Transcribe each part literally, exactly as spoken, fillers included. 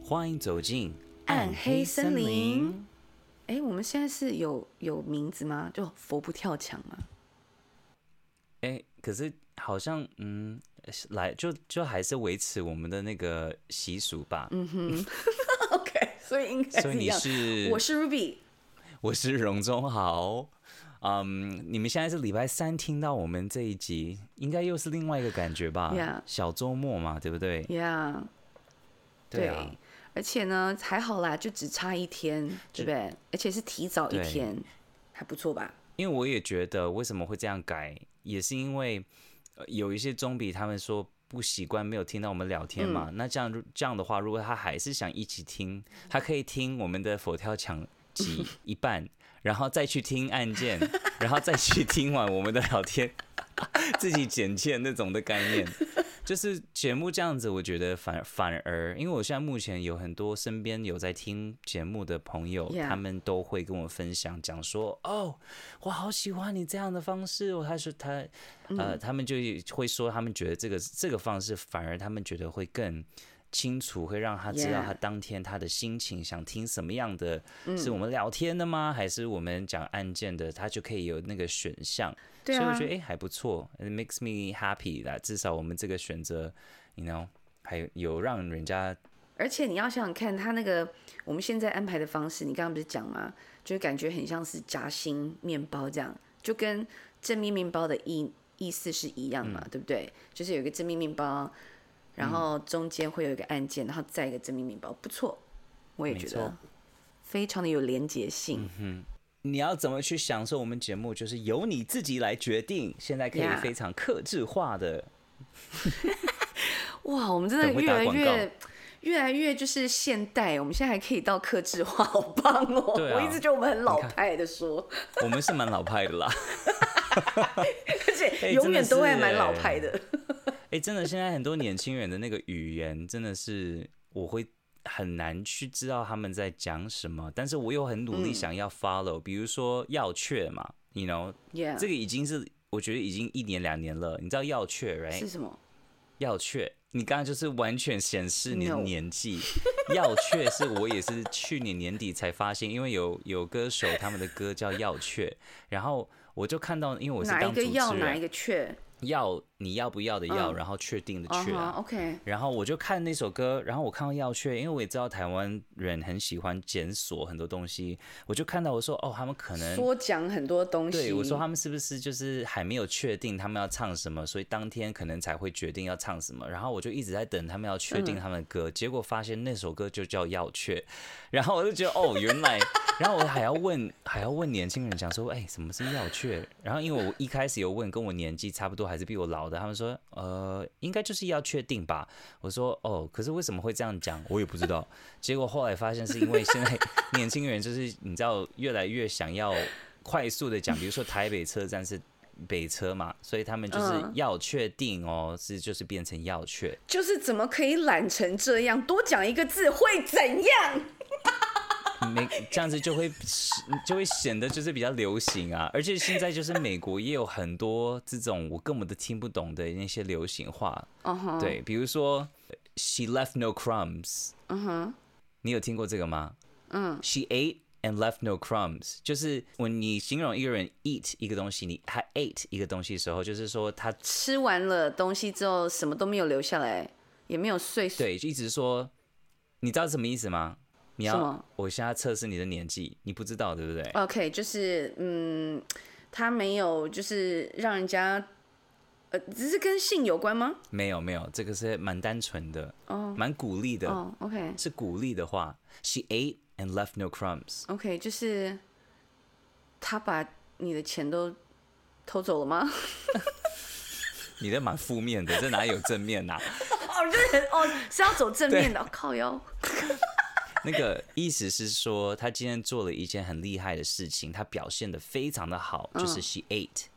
欢迎走进暗黑森林。哎，我们现在是有有名字吗？就佛不跳墙吗？ 哎，可是好像嗯，来就就还是维持我们的那个习俗吧。 嗯哼，OK， 所以应该所以你是， 我是 Ruby， 我是荣中豪。嗯，你们现在是礼拜三听到我们这一集，应该又是另外一个感觉吧？ Yeah. 小周末嘛，对不对 ？Yeah， 对啊。 对，而且呢，还好啦，就只差一天，对不对？而且是提早一天，还不错吧？ 因为我也觉得，为什么会这样改，也是因为、呃、有一些中比他们说不习惯，没有听到我们聊天嘛。嗯、那这样这样的话，如果他还是想一起听，他可以听我们的佛跳墙集一半，然后再去听案件，然后再去听完我们的聊天，自己剪切那种的概念。就是节目这样子，我觉得反反而，因为我现在目前有很多身边有在听节目的朋友， yeah. 他们都会跟我分享，讲说，哦，我好喜欢你这样的方式哦。他说他，呃，他们就会说，他们觉得这个这个方式，反而他们觉得会更清楚，会让他知道他当天他的心情， yeah. 想听什么样的，是我们聊天的吗？还是我们讲案件的？他就可以有那个选项。 对啊、 所以我觉得哎还不错 ，it makes me happy 啦。至少我们这个选择 ，you know， 还有让人家。 而且你要想想看，他那个我们现在安排的方式，你刚刚不是讲吗？就感觉很像是夹心面包这样，就跟正面面包的意意思是一样嘛，嗯、对不对？就是有一个正面面包，然后中间会有一个按键，然后再一个正面面包，不错，我也觉得非常的有连结性。 嗯哼，你要怎么去享受我们节目，就是由你自己来决定。现在可以非常客制化的， yeah. 哇，我们真的越来越越来越就是现代，我们现在还可以到客制化，好棒哦！啊、我一直觉得我们很老派的说， 我们是蛮老派的啦， 而且永远都会蛮老派的。 哎、欸，真的，现在很多年轻人的那个语言，真的是我会很难去知道他们在讲什么，但是我又很努力想要 follow，、嗯、比如说要雀嘛 ，you know，、yeah. 这个已经是我觉得已经一年两年了。你知道要雀 right？ 是什么？ 要雀，你刚刚就是完全显示你的年纪。No. 要雀是我也是去年年底才发现，因为有有歌手他们的歌叫要雀，然后我就看到，因为我是当主持人， 哪一个要哪一个雀？ 要你要不要的要， uh, 然后确定的确啊、 uh-huh, okay. 然后我就看那首歌，然后我看到要确，因为我也知道台湾人很喜欢检索很多东西，我就看到我说哦，他们可能说讲很多东西， 对我说他们是不是就是还没有确定他们要唱什么，所以当天可能才会决定要唱什么，然后我就一直在等他们要确定他们的歌、嗯、结果发现那首歌就叫要确，然后我就觉得哦原来然后我还要问还要问年轻人讲说哎、欸、什么是要确，然后因为我一开始有问跟我年纪差不多还是比我老的，他们说呃应该就是要确定吧，我说哦可是为什么会这样讲我也不知道，结果后来发现是因为现在年轻人就是你知道越来越想要快速的讲，比如说台北车站是北车嘛，所以他们就是要确定哦，是就是变成要确， 就是怎么可以懒成这样，多讲一个字会怎样？ 没这样子就会就会显得就是比较流行啊，而且现在就是美国也有很多这种我根本都听不懂的那些流行话， uh-huh. 对，比如说 She left no crumbs， uh-huh. 你有听过这个吗？ 嗯、uh. She ate and left no crumbs， 就是when你形容一个人 eat 一个东西，你他 ate 一个东西的时候，就是说他吃完了东西之后什么都没有留下来，也没有碎碎， 对，就一直说，你知道什么意思吗？你要我现在测试你的年纪，你不知道对不对 ？OK， 就是嗯，他没有就是让人家呃，只是跟性有关吗？ 没有没有，这个是蛮单纯的， 哦， 蛮鼓励的， 哦 ，OK， 是鼓励的话。She ate and left no crumbs。OK， 就是他把你的钱都偷走了吗？ 你这蛮负面的，这哪有正面啊？ 哦，就是哦，是要走正面的，哦、靠腰。 那个意思是说，他今天做了一件很厉害的事情，他表现得非常的好，就是 she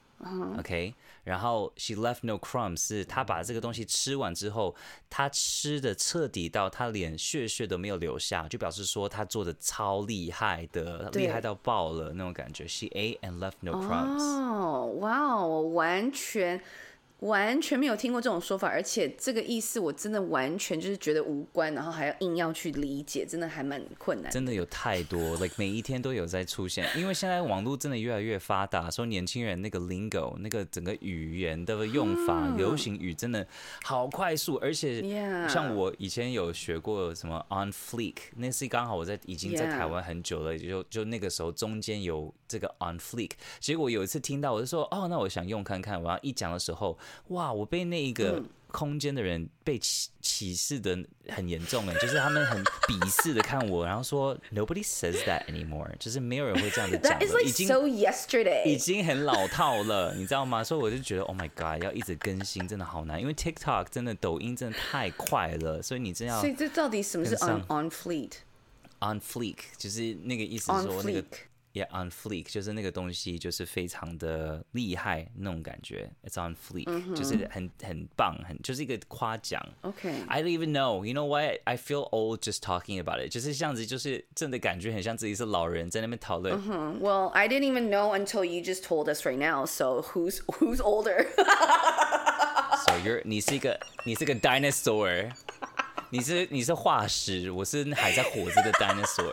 ate。OK， 然后 she left no crumbs 是他把这个东西吃完之后，他吃的彻底到他连屑屑都没有留下，就表示说他做的超厉害的，厉害到爆了那种感觉。She ate and left no crumbs。 哦，哇哦，完全完全没有听过这种说法，而且这个意思我真的完全就是觉得无关，然后还要硬要去理解，真的还蛮困难的。 真的有太多 ，like 每一天都有在出现，因为现在网络真的越来越发达，说年轻人那个 lingo 那个整个语言的用法，嗯、流行语真的好快速，而且像我以前有学过什么 on fleek， 那是刚好我在已经在台湾很久了， yeah. 就就那个时候中间有这个 on fleek， 结果有一次听到我就说哦，那我想用看看，我要一讲的时候。哇！我被那一个空间的人被歧视的很严重哎，就是他们很鄙视的看我，然后说 Nobody says that anymore， 就是没有人会这样子讲了， like 已经 so yesterday， 已经很老套了，你知道吗？所以我就觉得 Oh my God， 要一直更新真的好难，因为 TikTok 真的抖音真的太快了，所以你真要。 所以这到底什么是 on on fleek？On fleek 就是那个意思说那个。Yeah, on fleek 就是那个东西，就是非常的厉害那种感觉。It's on fleek，、嗯、就是很很棒，很就是一个夸奖。 Okay. I don't even know. You know what? I feel old just talking about it. 就是这样子，就是真的感觉很像自己是老人在那边讨论。 Mm-hmm. Well, I didn't even know until you just told us right now. So who's who's older? So you're 你是一个你是个 dinosaur， 你是你是化石，我是还在活着的 dinosaur。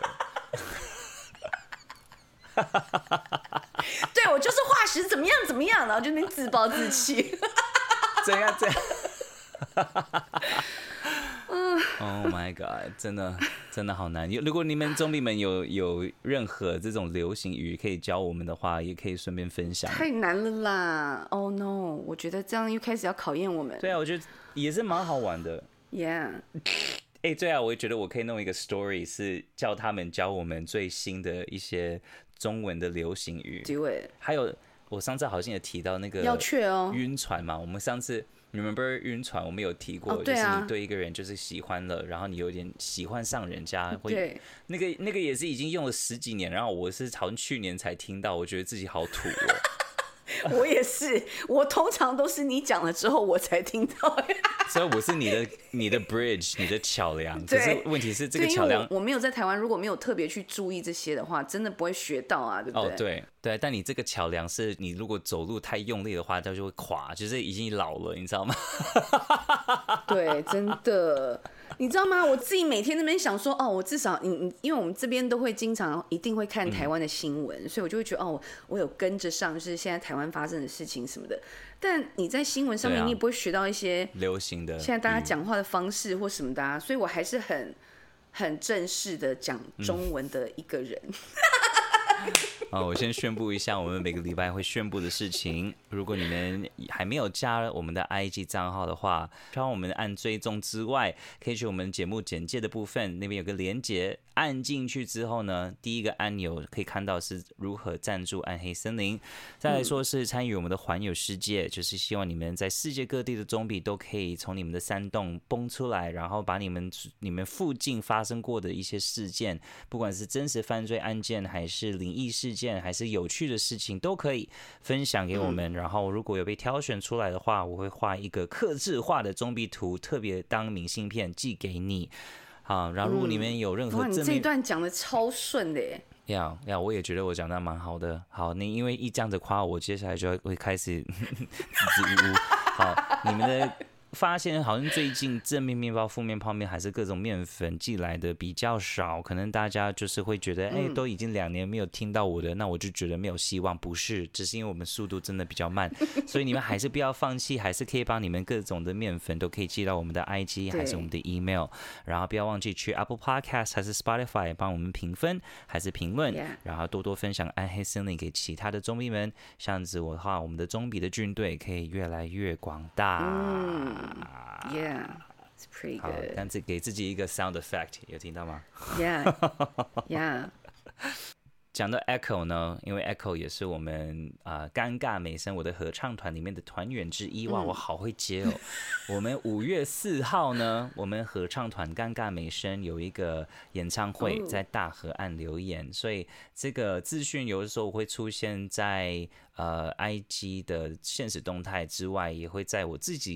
对，我就是化石，怎么样怎么样，然后就那边自暴自弃。 这样这样。Oh my god， 真的真的好难。如果你们中立们有有任何这种流行语可以教我们的话，也可以顺便分享。 太难了啦 ！Oh no， 我觉得这样又开始要考验我们。 对啊，我觉得也是蛮好玩的。 Yeah。 哎、欸，对啊，我也觉得我可以弄一个 story， 是叫他们教我们最新的一些中文的流行语。 Do it。 还有，我上次好像也提到那个要确哦， 晕船嘛。我们上次 remember 晕船，我们有提过， 哦对啊、 就是你对一个人就是喜欢了，然后你有点喜欢上人家，会对， 那个那个也是已经用了十几年，然后我是好像去年才听到，我觉得自己好土哦。 我也是，我通常都是你讲了之后我才听到。 所以我是你的你的 bridge， 你的桥梁。可是问题是这个桥梁， 我, 我没有在台湾，如果没有特别去注意这些的话，真的不会学到啊，对不对？ 哦，对对，但你这个桥梁是你如果走路太用力的话，它就会垮，就是已经老了，你知道吗？ 对，真的。你知道吗？我自己每天那边想说，哦，我至少，你因为我们这边都会经常一定会看台湾的新闻、嗯，所以我就会觉得，哦，我有跟着上，就是现在台湾发生的事情什么的。但你在新闻上面，你也不会学到一些流行的， 现在大家讲话的方式或什么的、啊，所以我还是很很正式的讲中文的一个人。嗯哦，我先宣布一下我们每个礼拜会宣布的事情。如果你们还没有加我们的 I G 账号的话，除了我们按追踪之外，可以去我们节目简介的部分，那边有个连结，按进去之后呢，第一个按钮可以看到是如何赞助暗黑森林，再来说是参与我们的环游世界，就是希望你们在世界各地的总比都可以从你们的山洞蹦出来，然后把你们你们附近发生过的一些事件，不管是真实犯罪案件还是灵异事件还是有趣的事情，都可以分享给我们、嗯、然后如果有被挑选出来的话，我会画一个客制化的中笔图，特别当明信片寄给你。好，然后如果你们有任何正面、 嗯、哇，你这一段讲的超顺的耶。 呀呀，我也觉得我讲的蛮好的。好，你因为一这样子夸我，接下来就会开始支支吾吾。好，你们的发现好像最近正面面包、负面泡面还是各种面粉寄来的比较少，可能大家就是会觉得，哎、欸，都已经两年没有听到我的，那我就觉得没有希望。不是，只是因为我们速度真的比较慢，所以你们还是不要放弃，还是可以把你们各种的面粉都可以寄到我们的 I G 还是我们的 email， 然后不要忘记去 Apple Podcast 还是 Spotify 帮我们评分还是评论， yeah. 然后多多分享暗黑森林给其他的中笔们，这样子的话，我们的中笔的军队可以越来越广大。 嗯Yeah, it's pretty good. 好，但是给自己一个 sound effect， 有听到吗 ？Yeah, yeah. 讲到 Echo 呢，因为 Echo 也是我们啊、呃、尴尬美声我的合唱团里面的团员之一，哇，我好会接哦。我们五月四号呢，我们合唱团尴尬美声有一个演唱会，在大河岸留言，所以这个资讯有的时候会出现在呃 I G 的限时动态之外，也会在我自己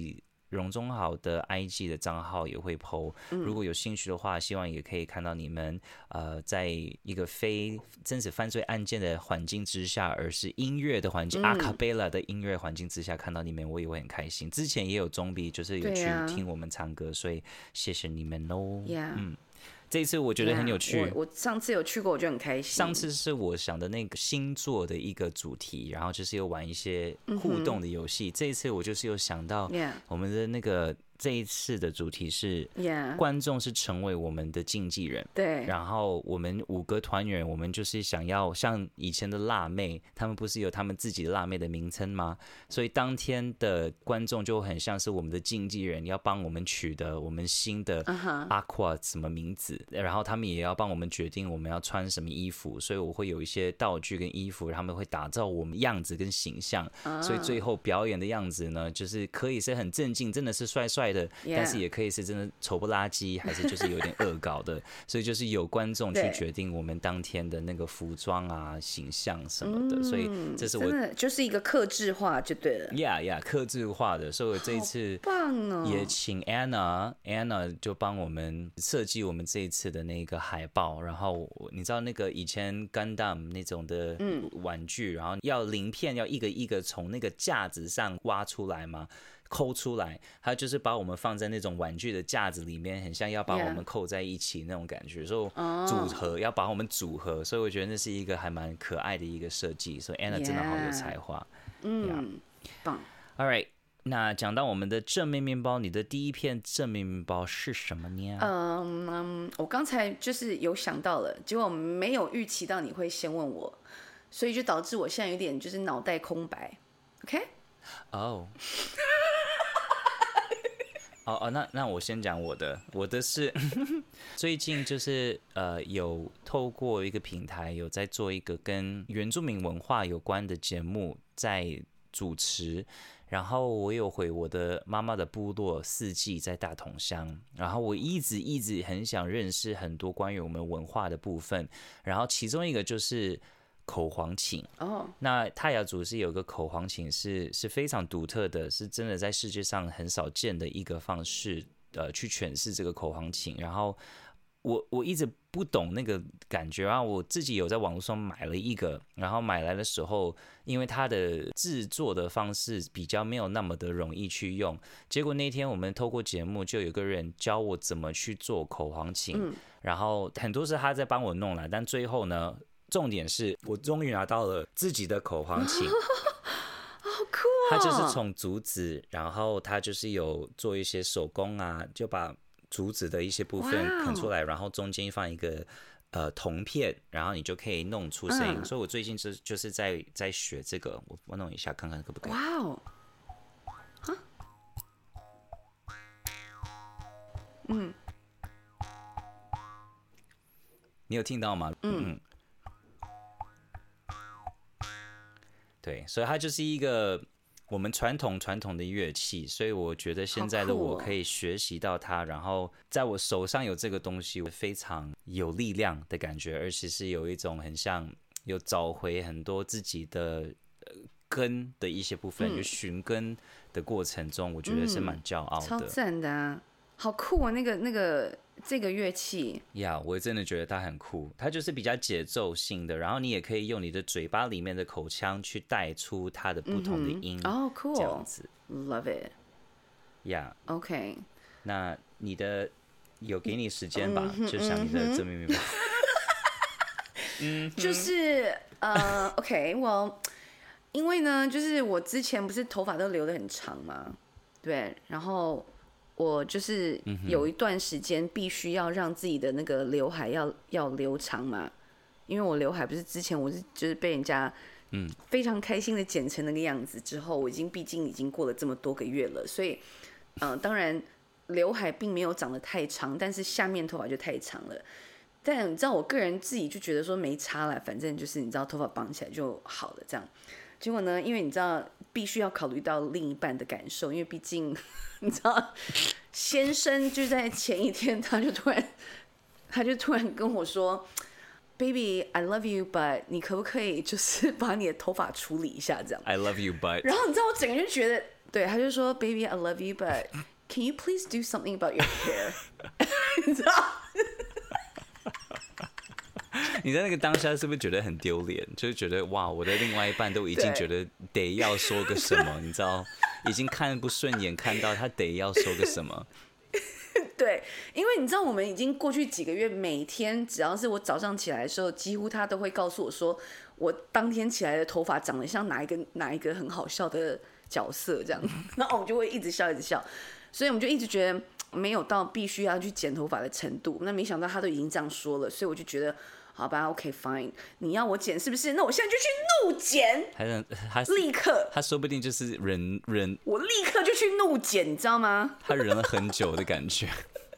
荣中好的 I G 的账号也会 po，、嗯、如果有兴趣的话，希望也可以看到你们呃，在一个非真实犯罪案件的环境之下，而是音乐的环境、嗯、阿卡贝拉的音乐环境之下看到你们，我也会很开心。之前也有中比就是有去听我们唱歌，所以谢谢你们哦。 Yeah. 嗯。这一次我觉得很有趣， yeah, 我, 我上次有去过，我就很开心。 上次是我想的那个星座的一个主题，然后就是有玩一些互动的游戏、嗯。这一次我就是有想到我们的那个。这一次的主题是， yeah. 观众是成为我们的经纪人， 对。 然后我们五个团员，我们就是想要像以前的辣妹，他们不是有他们自己的辣妹的名称吗？所以当天的观众就很像是我们的经纪人，要帮我们取得我们新的 Aqua 什么名字， uh-huh. 然后他们也要帮我们决定我们要穿什么衣服，所以我会有一些道具跟衣服，他们会打造我们样子跟形象， uh-huh. 所以最后表演的样子呢，就是可以是很正经，真的是帅帅的， yeah. 但是也可以是真的丑不拉几，还是就是有点恶搞的，所以就是由观众去决定我们当天的那个服装啊、形象什么的，嗯、所以这是我真的就是一个客制化就对了。 Yeah, yeah， 客制化的，所以我这一次也请 Anna， Anna 就帮我们设计我们这一次的那个海报。然后你知道那个以前 Gundam 那种的玩具，嗯、然后要鳞片要一个一个从那个架子上挖出来吗？抠出来，他就是把我们放在那种玩具的架子里面，很像要把我们扣在一起那种感觉， yeah. 所以组合、oh. 要把我们组合，所以我觉得那是一个还蛮可爱的一个设计，所以 Anna 真的好有才华， 嗯，棒。 All right， 那讲到我们的正面面包，你的第一片正面面包是什么呢？ 嗯、um, 我剛才就是有想到了，結果沒有預期到你會先問我，所以就導致我現在有點就是腦袋空白。OK？ 哦、oh. 哦哦，那那我先講我的，我的是最近就是呃有透過一個平台有在做一個跟原住民文化有關的節目在主持，然後我有回我的媽媽的部落四季在大同鄉，然後我一直一直很想認識很多關於我們文化的部分，然後其中一個就是口簧琴哦， oh. 那泰雅族是有個口簧琴是是非常獨特的，是真的在世界上很少見的一個方式，呃，去詮釋這個口簧琴。然後我我一直不懂那個感覺，然後我自己有在網絡上買了一個，然後買來的時候，因為它的製作的方式比較沒有那麼的容易去用，結果那天我們透過節目就有個人教我怎麼去做口簧琴，嗯、然後很多是他在幫我弄啦，但最後呢，重點是我終於拿到了自己的口簧琴， 好酷哦！ 它就是從竹子，然後它就是有做一些手工啊，就把竹子的一些部分啃出來， wow. 然後中間放一個呃銅片，然後你就可以弄出聲音。嗯、所以我最近就就是在在學這個，我我弄一下看看可不可以。 哇哦！嗯， 你有聽到嗎？ 嗯。 嗯，对，所以它就是一個我們傳統傳統的樂器，所以我覺得現在的我可以學習到它，然後在我手上有這個東西，非常有力量的感覺，而且是有一種很像有找回很多自己的根的一些部分，嗯、就尋根的過程中，我覺得是蠻驕傲的。 超讚的啊，好酷啊！那個那個。這個樂器呀、yeah, 我真的覺得它很酷，它就是比較節奏性的，然後你也可以用你的嘴巴裡面的口腔去帶出它的不同的音， 哦、mm-hmm. oh, cool. 這樣子 Love it. Yeah. OK. 那你的有給你時間吧， mm-hmm. 就想你的正面面包。 嗯，就是呃、uh, OK， well， 因為呢，就是我之前不是頭髮都留得很長嘛，對，然後。我就是有一段時間必須要讓自己的那個劉海要要留長嘛，因為我劉海不是之前我是就是被人家嗯非常開心的剪成那個樣子之後，我已經畢竟已經過了這麼多個月了，所以嗯、呃、當然劉海並沒有長得太長，但是下面頭髮就太長了。但你知道我個人自己就覺得說沒差啦，反正就是你知道頭髮綁起來就好了這樣。結果呢，因為你知道必須要考慮到另一半的感受，因為畢竟你知道先生就在前一天他就突然他就突然跟我說 Baby I love you but 你可不可以就是把你的頭髮處理一下這樣 I love you but 然後你知道我整個人就覺得对，他就说 Baby I love you but can you please do something about your hair 你知道你在那个当下是不是觉得很丢脸？就是觉得哇，我的另外一半都已经觉得得要说个什么，你知道，已经看不顺眼，看到他得要说个什么。 对，因为你知道，我们已经过去几个月，每天只要是我早上起来的时候，几乎他都会告诉我说，我当天起来的头发长得像哪一个哪一个很好笑的角色这样，然后我们就会一直笑一直笑，所以我们就一直觉得没有到必须要去剪头发的程度。那没想到他都已经这样说了，所以我就觉得。好吧 ，OK fine， 你要我剪是不是？那我现在就去怒剪， 他立刻， 他说不定就是忍忍， 我立刻就去怒剪，你知道吗？ 他忍了很久的感觉，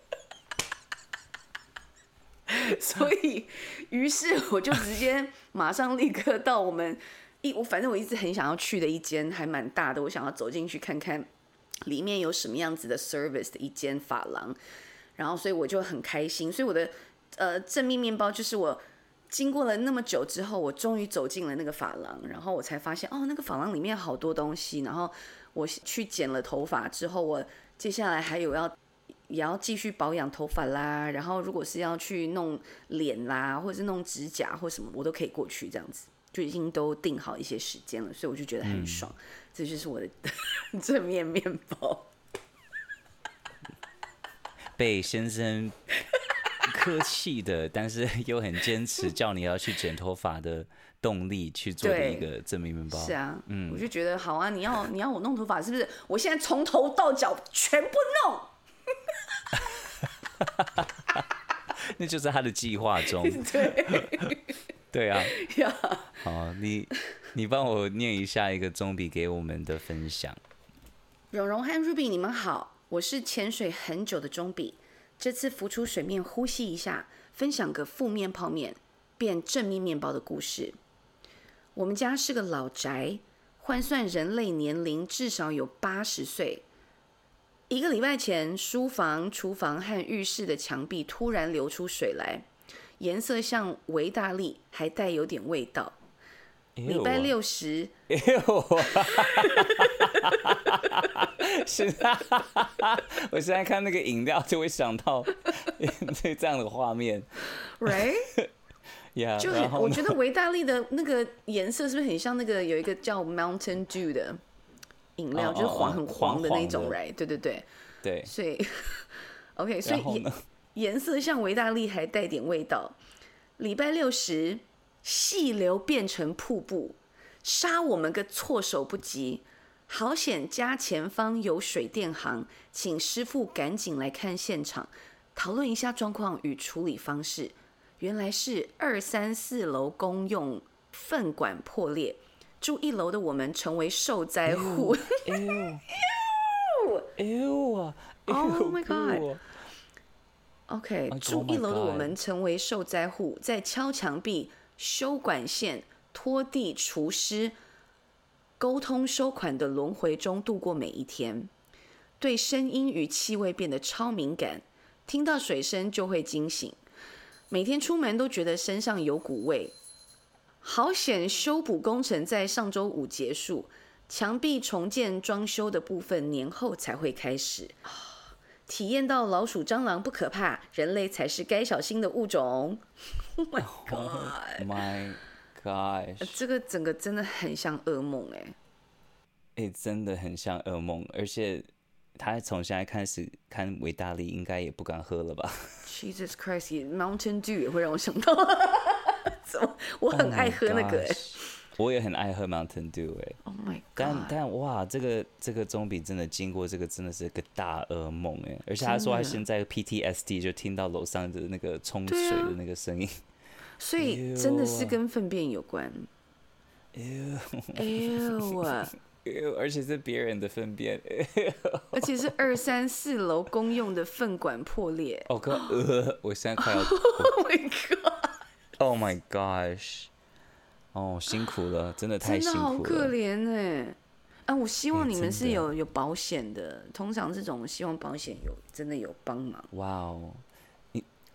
所以，于是我就直接马上立刻到我们一，我反正我一直很想要去的一间还蛮大的，我想要走进去看看里面有什么样子的 service 的一间发廊，然后所以我就很开心，所以我的呃正面面包就是我。经过了那么久之后，我终于走进了那个发廊，然后我才发现，哦，那个发廊里面好多东西。然后我去剪了头发之后，我接下来还有要也要继续保养头发啦。然后如果是要去弄脸啦，或者是弄指甲或什么，我都可以过去，这样子就已经都定好一些时间了，所以我就觉得很爽。嗯、这就是我的正面面包。 被先生。客气的，但是又很坚持叫你要去剪头发的动力去做的一个正面面包。 是啊，嗯，我就觉得好啊，你要你要我弄头发是不是？我现在从头到脚全部弄。 那就是他的计划中。 对。 对啊。 呀。 好，你你帮我念一下一个中比给我们的分享。 蓉蓉和 Ruby， 你们好，我是潜水很久的中比。这次浮出水面呼吸一下，分享个负面泡面变正面面包的故事。我们家是个老宅，换算人类年龄至少有八十岁。一个礼拜前，书房、厨房和浴室的墙壁突然流出水来，颜色像维大利，还带有点味道。礼拜六时， 是我现在看那个饮料就会想到这样的画面 ，right？ Yeah, 就很，我觉得维大利的那个颜色是不是很像那个有一个叫 Mountain Dew 的饮料， oh, 就是黄很黄的那种 ，right？ 对对对， 对， 所以 OK， 所以颜色像维大利还带点味道。礼拜六时。细流变成瀑布，杀我们个措手不及。好险家前方有水电行，请师傅赶紧来看现场，讨论一下状况与处理方式。原来是二三四楼公用粪管破裂，住一楼的我们成为受灾户。 哎呦，哎呦啊 ！Oh my god！OK， 住一楼的我们成为受灾户，在敲墙壁。修管线、拖地、除湿、沟通收款的轮回中度过每一天，对声音与气味变得超敏感，听到水声就会惊醒。每天出门都觉得身上有股味。好险，修补工程在上周五结束，墙壁重建装修的部分年后才会开始。体验到老鼠、蟑螂不可怕，人类才是该小心的物种。Oh my god! Oh my gosh! 这个整个真的很像噩梦哎、欸！ 哎、欸，真的很像噩梦，而且他从现在开始看维大利，应该也不敢喝了吧 ？Jesus Christ! Mountain Dew 也会让我想到，我很爱喝那个哎、欸。 我也很爱喝 Mountain Dew 哎、欸 ，Oh my god！ 但但哇，这个这个中比真的经过这个真的是个大噩梦哎，而且他说他现在 P T S D 就听到楼上的那个冲水的那个声音， 啊、所以真的是跟粪便有关。 哎呦啊！ 而且是别人的粪便， 而且是二三四楼公用的粪管破裂。 哦哥，呃，我现在快要 ，Oh my god！Oh my gosh！哦，辛苦了，真的太辛苦了， 真的好可怜哎！啊，我希望你们是有、欸、有保险的，通常这种希望保险有真的有帮忙。 哇哦，你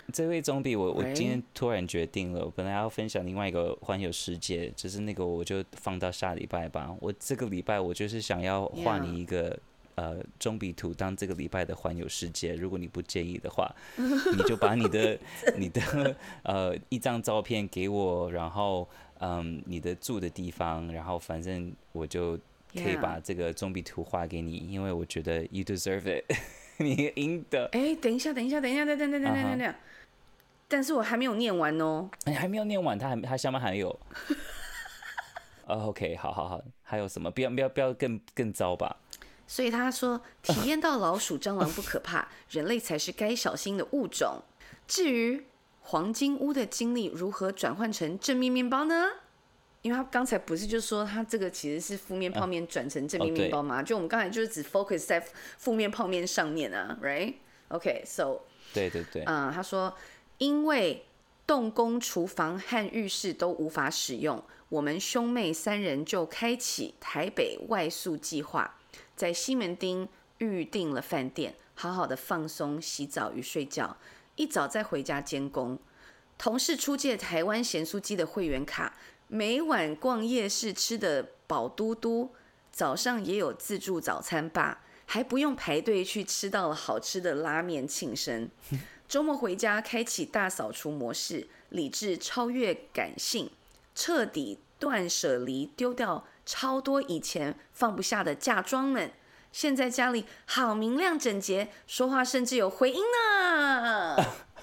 这位总比我我今天突然决定了，我本来要分享另外一个环游世界，就是那个我就放到下礼拜吧。我这个礼拜我就是想要画你一个。Yeah. 呃，中比图当这个礼拜的环游世界，如果你不介意的话，你就把你的你的呃一张照片给我，然后嗯你的住的地方，然后反正我就可以把这个中比图画给你， yeah. 因为我觉得 you deserve it， 你应得。 哎，等一下，等一下，等一下，等等等等等等，但是我还没有念完哦。 哎，还没有念完，他还他下面还有。哦 ，OK， 好好好，还有什么？不要不要不要更更糟吧。 所以他说，体验到老鼠、蟑螂不可怕，人类才是该小心的物种。至于黄金屋的经历如何转换成正面面包呢？因为他刚才不是就说他这个其实是负面泡面转成正面面包吗？嗯哦、就我们刚才就是只 focus 在负面泡面上面啊 ，right？ OK，so、okay, 对对对， 嗯，他说因为动工厨房和浴室都无法使用，我们兄妹三人就开启台北外宿计划。在西门町预定了饭店，好好的放松、洗澡与睡觉，一早再回家监工。同事出借台湾咸酥鸡的会员卡，每晚逛夜市吃的饱嘟嘟，早上也有自助早餐吧，还不用排队去吃到了好吃的拉面庆生。周末回家开启大扫除模式，理智超越感性，彻底断舍离，丢掉超多以前放不下的嫁妆们，现在家里好明亮整洁，说话甚至有回音呢。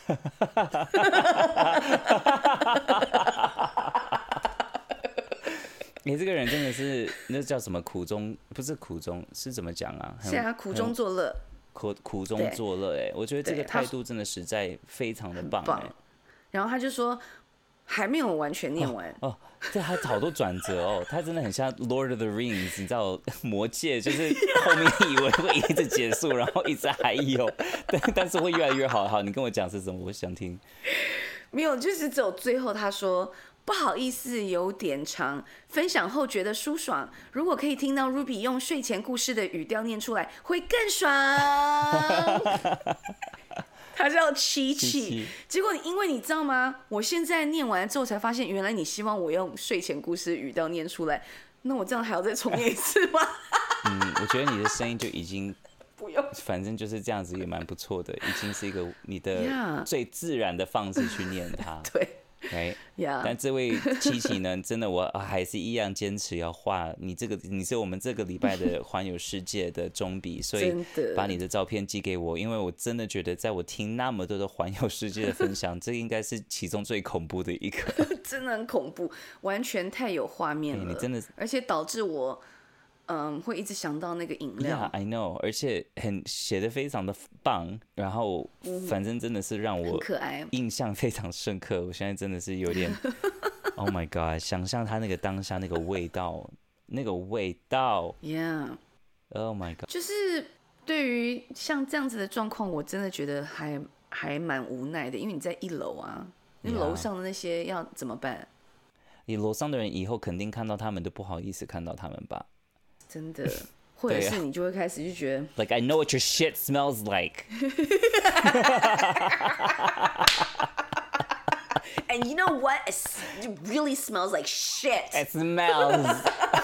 你、欸、这个人真的是那叫什么苦中不是苦中是怎么讲啊？ 是啊，苦中作乐。 苦苦中作乐哎，我觉得这个态度真的实在非常的棒哎。 然后他就说。还没有完全念完哦，哦这还好多转折哦，他真的很像 Lord of the Rings， 你知道魔戒就是后面以为会一直结束，然后一直还有，但但是会越来越好。好，你跟我讲是什么？我想听。 没有，就是只有最后他说不好意思有点长，分享后觉得舒爽，如果可以听到 Ruby 用睡前故事的语调念出来，会更爽。他叫七七，结果因为你知道吗？我现在念完之后才发现，原来你希望我用睡前故事语调念出来，那我这样还要再重念一次吗？ 嗯，我觉得你的声音就已经不用， 反正就是这样子也蛮不错的，已经是一个你的最自然的方式去念它。 对。 Right? Yeah. 但这位七七呢，真的我还是一样坚持要画你这个，你是我们这个礼拜的环游世界的中比，所以把你的照片寄给我，因为我真的觉得在我听那么多的环游世界的分享，这应该是其中最恐怖的一个， 真的很恐怖，完全太有画面了， 你真的， 而且导致我。嗯，会一直想到那个饮料。 Yeah, I know， 而且很写的非常的棒，然后反正真的是让我印象非常深刻。我现在真的是有点 ，Oh my God， 想象他那个当下那个味道，那个味道 ，Yeah，Oh my God， 就是对于像这样子的状况，我真的觉得还还蛮无奈的，因为你在一楼啊，那楼上的那些要怎么办？ 你楼上的人以后肯定看到他们都不好意思看到他们吧。 真的，或者是你就会开始就觉得 ，Like I know what your shit smells like 。 And you know what? It really smells like shit. It smells.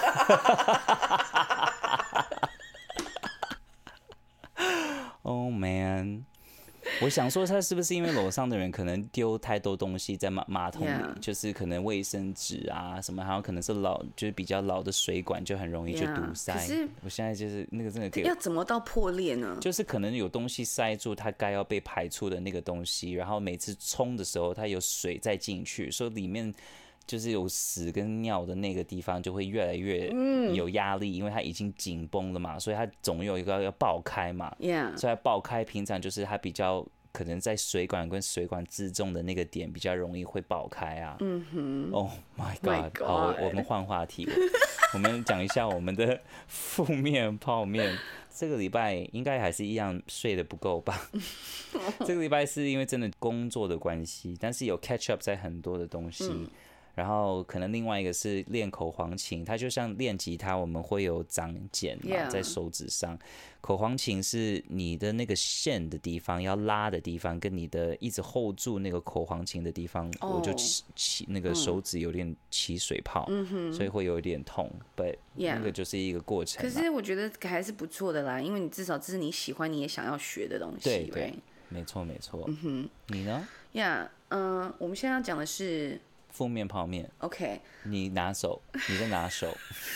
Oh man. 我想说，他是不是因为楼上的人可能丢太多东西在马马桶里， yeah. 就是可能卫生纸啊什么，还有可能是老，就是比较老的水管就很容易就堵塞。 Yeah. 可是我现在就是那个真的要怎么到破裂呢？ 就是可能有东西塞住它该要被排出的那个东西，然后每次冲的时候它有水再进去，所以里面就是有屎跟尿的那个地方就会越来越有压力，嗯、因为它已经紧绷了嘛，所以它总有一个要爆开嘛。 Yeah. 所以它爆开，平常就是它比较可能在水管跟水管之中的那个点比较容易会爆开啊。 嗯哼。 Oh my god！, my god. 好，我们换话题，我们讲一下我们的负面泡面。这个礼拜应该还是一样睡得不够吧？这个礼拜是因为真的工作的关系，但是有 catch up 在很多的东西。嗯然后可能另外一个是练口簧琴，它就像练吉他，我们会有掌茧嘛 Yeah. 在手指上。口簧琴是你的那个线的地方要拉的地方，跟你的一直 hold 住那个口簧琴的地方， Oh. 我就起起那个手指有点起水泡， 嗯、 所以会有一点痛。But Yeah. 那个就是一个过程。 可是我觉得还是不错的啦，因为你至少这是你喜欢、你也想要学的东西。 对对， right? 没错没错。嗯哼，你呢？ 呀，嗯，我们现在要讲的是负面泡面。 OK， 你拿手，你在拿手。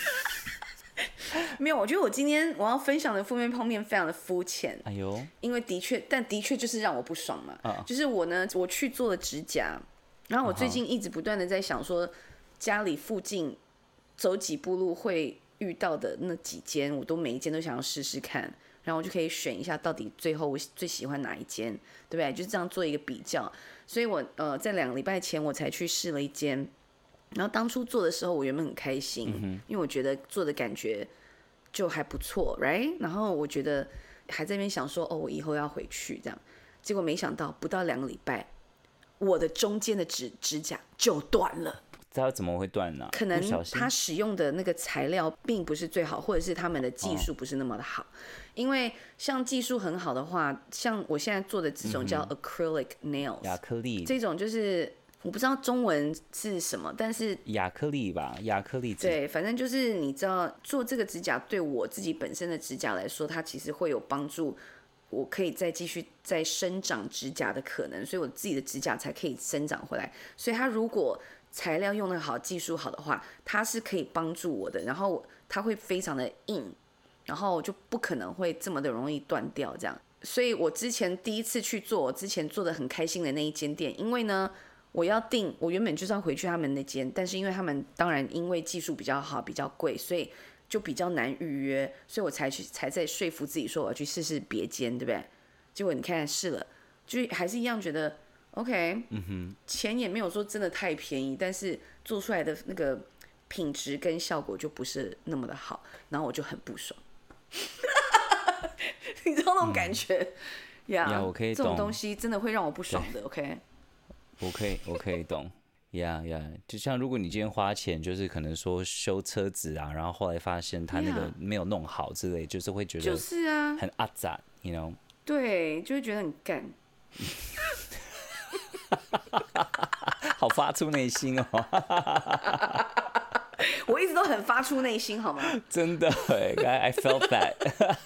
没有，我觉得我今天我要分享的负面泡面非常的肤浅。 哎呦， 因为的确，但的确就是让我不爽嘛。 啊、 就是我呢，我去做了指甲，然后我最近一直不断的在想说，家里附近走几步路会遇到的那几间，我都每一间都想要试试看，然后我就可以选一下到底最后我最喜欢哪一间，对不对？就是这样做一个比较。所以我呃在两个礼拜前我才去试了一间，然后当初做的时候我原本很开心，嗯、因为我觉得做的感觉就还不错 ，right？ 然后我觉得还在那边想说，哦，我以后要回去这样，结果没想到不到两个礼拜，我的中间的指指甲就断了。 它怎么会断呢？ 可能他使用的那个材料并不是最好，或者是他们的技术不是那么的好。哦、因为像技术很好的话，像我现在做的这种叫 acrylic nails，、 亚克力， 这种就是我不知道中文是什么，但是亚克力吧，亚克力。 对，反正就是你知道做这个指甲对我自己本身的指甲来说，它其实会有帮助。我可以再继续再生长指甲的可能，所以我自己的指甲才可以生长回来。所以它如果材料用得好，技术好的话，它是可以帮助我的。然后它会非常的硬，然后就不可能会这么的容易断掉这样。所以我之前第一次去做，我之前做的很开心的那一间店，因为呢，我要订，我原本就是要回去他们那间，但是因为他们当然因为技术比较好，比较贵，所以就比较难预约，所以我才去才在说服自己说我要去试试别间，对不对？结果你看试了，就还是一样觉得 OK， 嗯哼， 钱也没有说真的太便宜，但是做出来的那个品质跟效果就不是那么的好，然后我就很不爽，你知道那种感觉呀？ yeah, 我可以懂， 这种东西真的会让我不爽的。OK， 我可以，我可以懂。呀呀，就像如果你今天花钱，就是可能说修车子啊，然后后来发现他那个没有弄好之类， yeah, 就是会觉得就是啊， 很阿杂 ，you know？ 对，就会觉得很干。 好发出内心哦。 我一直都很发出内心，好吗？ 真的，I felt that 。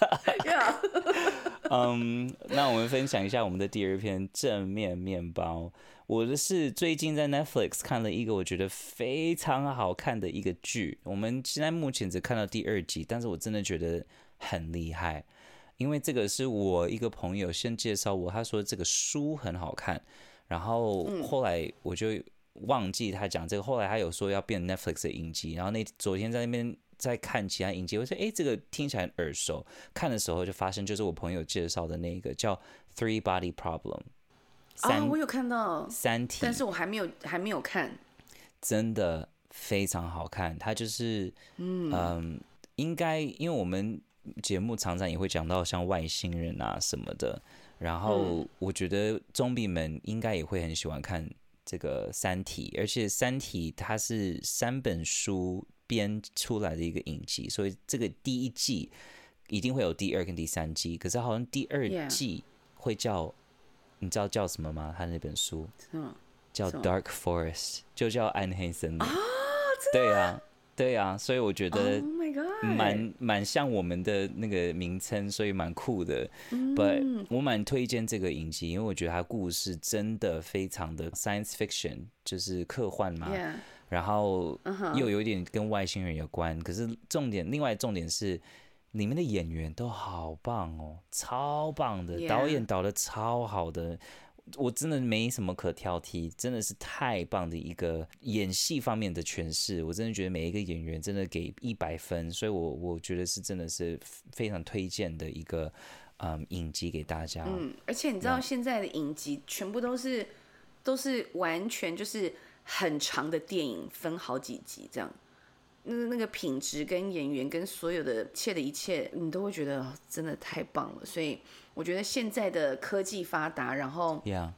Yeah 嗯， um, 那我们分享一下我们的第二篇正面面包。我的是最近在 Netflix 看了一个我觉得非常好看的一个剧，我们现在目前只看到第二集，但是我真的觉得很厉害，因为这个是我一个朋友先介绍我，他说这个书很好看，然后后来我就忘记他讲这个，后来他有说要变 Netflix 的影集，然后那昨天在那边在看其他影集，我说哎，这个听起来很耳熟，看的时候就发现就是我朋友介绍的那个叫 Three Body Problem。 啊、哦，我有看到三体， 但是我还没有还没有看， 真的非常好看。它就是嗯、呃，应该因为我们节目常常也会讲到像外星人啊什么的，然后我觉得中比们应该也会很喜欢看这个三体，而且三体它是三本书编出来的一个影集，所以这个第一季一定会有第二跟第三季，可是好像第二季会叫、yeah. 你知道叫什么吗？他那本书叫 Dark Forest， 就叫暗黑森林。 啊， 对啊，对啊，所以我觉得蛮蛮、 oh、 像我们的那个名称，所以蛮酷的。嗯、But 我蛮推荐这个影集，因为我觉得它故事真的非常的 science fiction， 就是科幻嘛。 Yeah. 然后又有一点跟外星人有关，可是重点，另外重点是。里面的演员都好棒哦，超棒的， yeah. 导演导的超好的，我真的没什么可挑剔，真的是太棒的一个演戏方面的诠释，我真的觉得每一个演员真的给一百分，所以我我觉得是真的是非常推荐的一个嗯影集给大家。 嗯，而且你知道现在的影集全部都是都是完全就是很长的电影，分好几集这样。那那个品质跟演员跟所有的一切的一切，你都会觉得真的太棒了。所以我觉得现在的科技发达，然后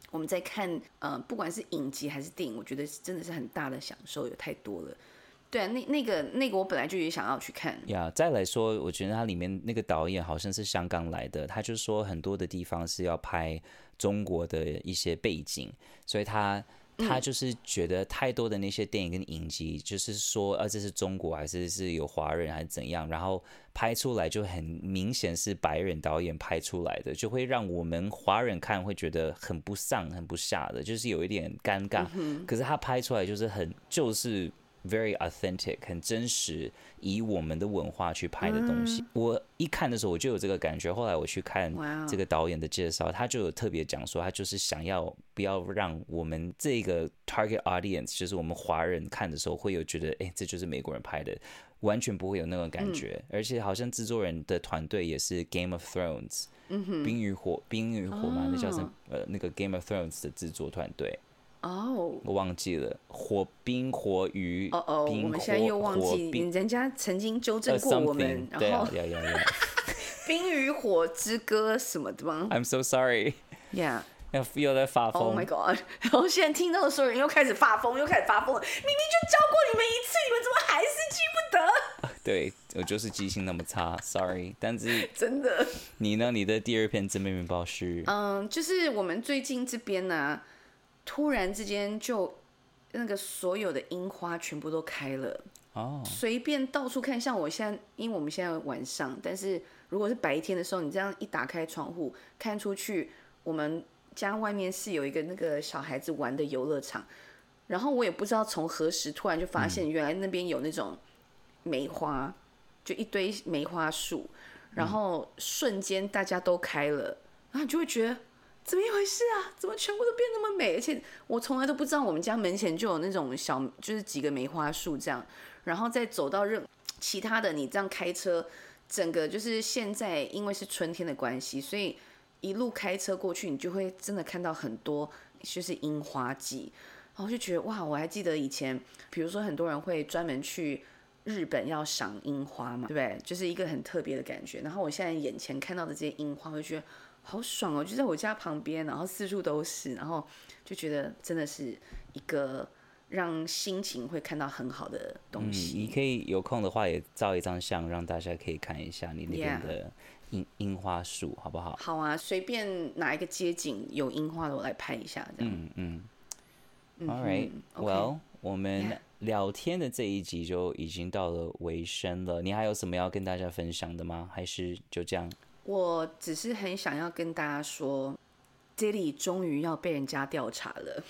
我们在看呃，不管是影集还是电影，我觉得真的是很大的享受，有太多了。对啊，那那个那个我本来就也想要去看。 呀、yeah, 再来说，我觉得它里面那个导演好像是香港来的，他就说很多的地方是要拍中国的一些背景，所以他他就是觉得太多的那些电影跟影集，就是说啊这是中国还是是有华人还是怎样，然后拍出来就很明显是白人导演拍出来的，就会让我们华人看会觉得很不上很不下的，就是有一点尴尬。嗯、可是他拍出来就是很就是。very authentic 很真实，以我们的文化去拍的东西、嗯、我一看的时候我就有这个感觉，后来我去看这个导演的介绍，他就有特别讲说他就是想要不要让我们这个 target audience 就是我们华人看的时候会有觉得哎，这就是美国人拍的，完全不会有那种感觉、嗯、而且好像制作人的团队也是 Game of Thrones、嗯、冰与火冰与火嘛、哦、那叫什么、呃、那个 Game of Thrones 的制作团队哦、oh. 我忘记了，火冰火鱼哦哦，我们现在又忘记，人家曾经纠正过我们，然后对啊，呀呀呀， 冰与火之歌什么的吗 ？I'm so sorry. Yeah. 要又在发疯 ！Oh my god！ 然后现在听到的所有人又开始发疯，又开始发疯了。明明就教过你们一次，你们怎么还是记不得？ 对，我就是记性那么差 ，sorry。但是真的， 你呢？你的第二篇真面面包是？ 嗯，就是我们最近这边呢、啊，突然之间就那个所有的樱花全部都开了。哦。随便到处看，像我现在，因为我们现在晚上，但是如果是白天的时候，你这样一打开窗户看出去，我们家外面是有一个那个小孩子玩的游乐场，然后我也不知道从何时突然就发现原来那边有那种梅花，就一堆梅花树，然后瞬间大家都开了，然后你就会觉得怎么一回事啊？怎么全部都变那么美？而且我从来都不知道我们家门前就有那种小，就是几个梅花树这样，然后再走到任其他的，你这样开车，整个就是现在因为是春天的关系，所以一路开车过去，你就会真的看到很多就是樱花季，然后就觉得哇，我还记得以前，比如说很多人会专门去日本要赏樱花嘛，对不对？就是一个很特别的感觉。然后我现在眼前看到的这些樱花，我就觉得好爽哦，就在我家旁边，然后四处都是，然后就觉得真的是一个让心情会看到很好的东西。 嗯，你可以有空的话也照一张相，让大家可以看一下你那边的樱、yeah. 樱花树，好不好？ 好啊，随便哪一个街景有樱花的，我来拍一下，这样。 嗯嗯。All right, well，、okay. 我们聊天的这一集就已经到了尾声了。你还有什么要跟大家分享的吗？还是就这样？ 我只是很想要跟大家说 ，Diddy 终于要被人家调查了。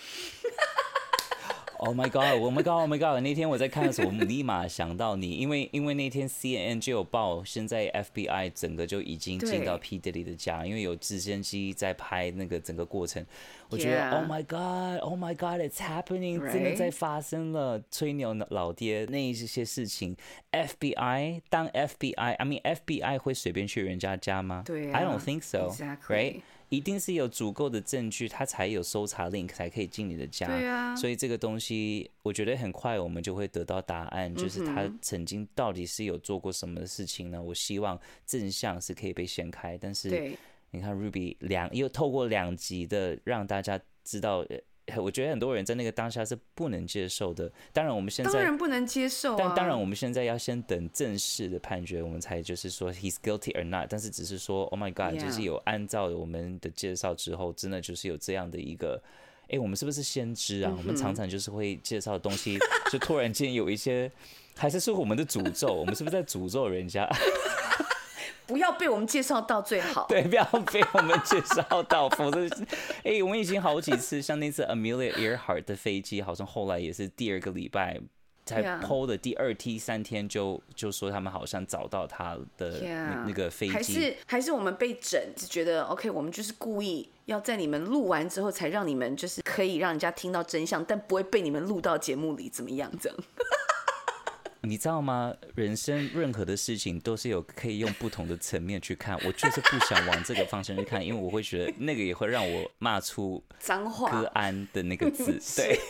Oh my god! Oh my god! Oh my god! 那天我在看的时候，我立马想到你，因为因为那天 C N N 就有报，现在 F B I 整个就已经进到 P Diddy 的家，因为有直升机在拍那个整个过程。我觉得 Oh my god! Oh my god! It's happening! 真的在发生了，吹牛老爹那一些事情。F B I 当 F B I，I mean F B I 会随便去人家家吗？ 对啊 ，I don't think so. Exactly. Right? 一定是有足够的证据，他才有搜查令，才可以进你的家。 对啊， 所以这个东西，我觉得很快我们就会得到答案，就是他曾经到底是有做过什么事情呢？我希望真相是可以被掀开，但是你看 Ruby 两又透过两集的让大家知道。我觉得很多人在那个当下是不能接受的。当然，我们现在当然不能接受、啊、 但当然，我们现在要先等正式的判决，我们才就是说 he's guilty or not。但是只是说 ，Oh my God，、yeah. 就是有按照我们的介绍之后，真的就是有这样的一个，哎，我们是不是先知啊？嗯、我们常常就是会介绍的东西，就突然间有一些，还是是我们的诅咒？我们是不是在诅咒人家？ 不要被我们介绍到最好。 对，不要被我们介绍到，否则，哎、欸，我们已经好几次，像那次 Amelia Earhart 的飞机，好像后来也是第二个礼拜才 P O 的第二梯三天就就说他们好像找到他的 那, 那个飞机， 还是还是我们被整，就觉得 OK， 我们就是故意要在你们录完之后才让你们就是可以让人家听到真相，但不会被你们录到节目里，怎么样？这样。 你知道吗？人生任何的事情都是有可以用不同的层面去看。我就是不想往这个方向去看，因为我会觉得那个也会让我骂出脏话、 歌安的那个字。对，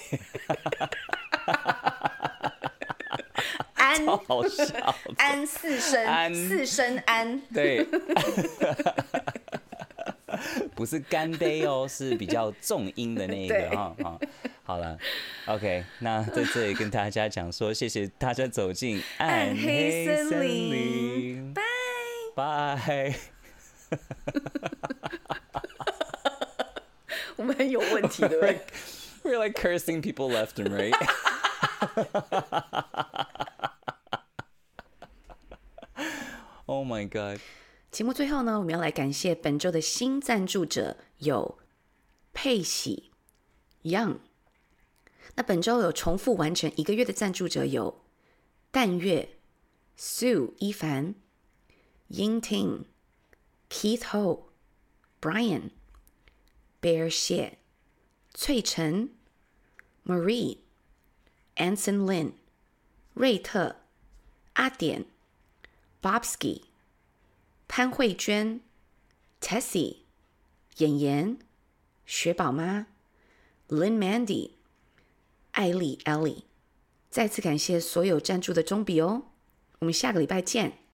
安， 好笑， 安四声，四声安。 对。 不是干杯哦，是比较重音的那一个哈。好，好了 ，OK， 那在这里跟大家讲说，谢谢大家走进暗黑森林， 拜拜。 我们很有问题，对不对？ We're like cursing people left and right. Oh my god. 节目最后呢，我们要来感谢本周的新赞助者有佩喜 Young。那本周有重复完成一个月的赞助者有淡月 Sue 伊凡 Ying Ting Keith Ho Brian Bear 谢翠晨 Marie Anson Lin 瑞特阿典 Bobski 潘慧娟 Tessie 妍妍雪宝妈 Lynn Mandy 艾丽 Ellie。 再次感谢所有赞助的中比哦，我们下个礼拜见。